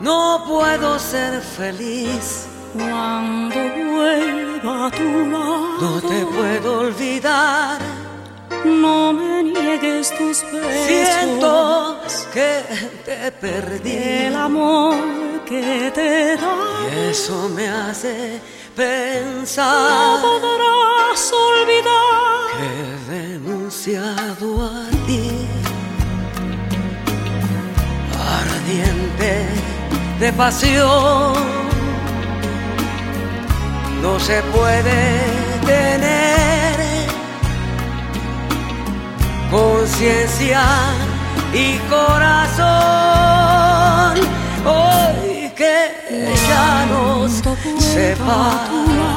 No puedo ser feliz cuando vuelva a tu lado. No te puedo olvidar. No me niegues tus besos. Siento que te perdí. El amor que te da. Y eso me hace pensar. No podrás olvidar que he renunciado a ti. Ardiente de pasión, no se puede tener conciencia y corazón. Hoy que ya nos separa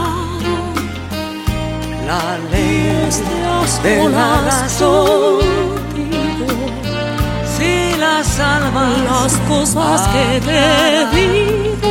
la ley de la razón. Si las almas, las cosas que te digo,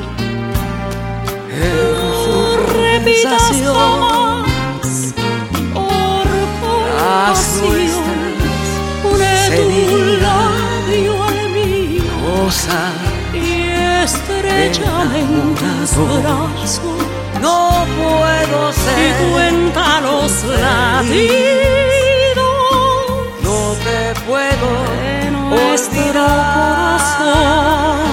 no repitas jamás. Por compasión, une tu labio al mío, cosa y estrechame en tus brazos. No puedo ser. Y cuenta los latidos. No te puedo nuestro corazón.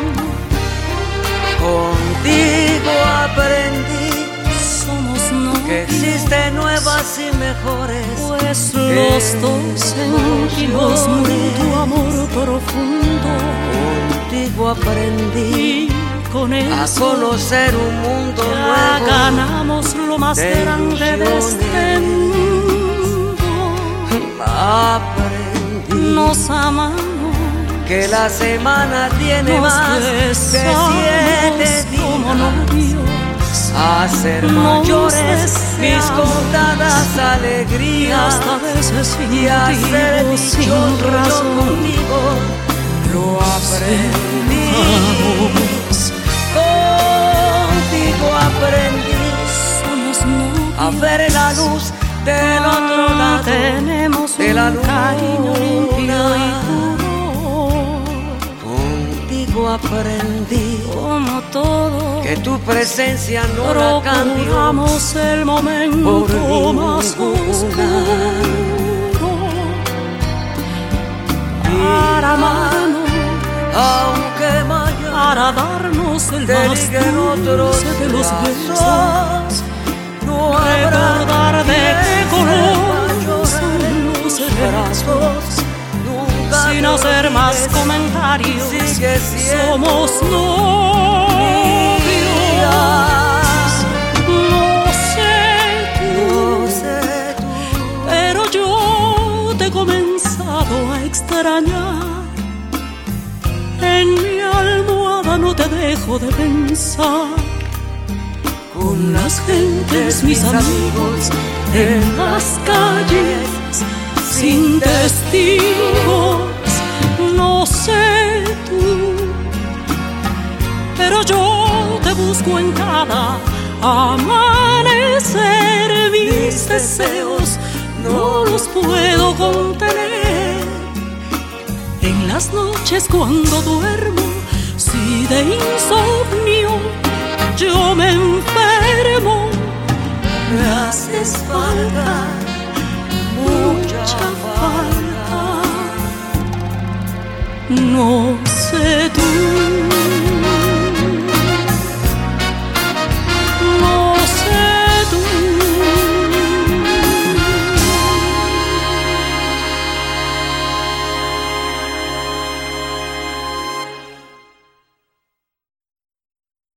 Contigo aprendí somos que existen nuevas y mejores, pues los dos sentimos mutuo amor profundo. Contigo aprendí y con eso a conocer un mundo ya nuevo. ganamos lo más grande de este mundo. Aprendí nos amamos, que la semana tiene nos más de 7 como días. novios, A ser mayores mis contadas alegrías, hasta veces sin y a ser motivo, dichoso sin yo razón. contigo lo aprendí. Contigo aprendí Somos novios, a ver la luz del otro lado tenemos de la un cariño limpio y luna. puro. Contigo aprendí Como todo, que tu presencia no la cambio procuramos el momento por más oscuro para amarnos, aunque mañana para darnos el te más liguen otros dulce de los besos. brazos. No habrá Recordar de qué quien color sepa son llorar los tus brazos. Nunca sin te hacer más olvides, comentarios. sigue siendo Somos novios. No sé tú, pero yo te he comenzado a extrañar. En mi almohada no te dejo de pensar. Con las gentes, mis amigos, en las calles, sin testigos. No sé tú, pero yo te busco en cada amanecer. Mis deseos no los puedo contener. En las noches cuando duermo, si de insomnio yo me enfermo, me haces falta, mucha falta. No sé tú.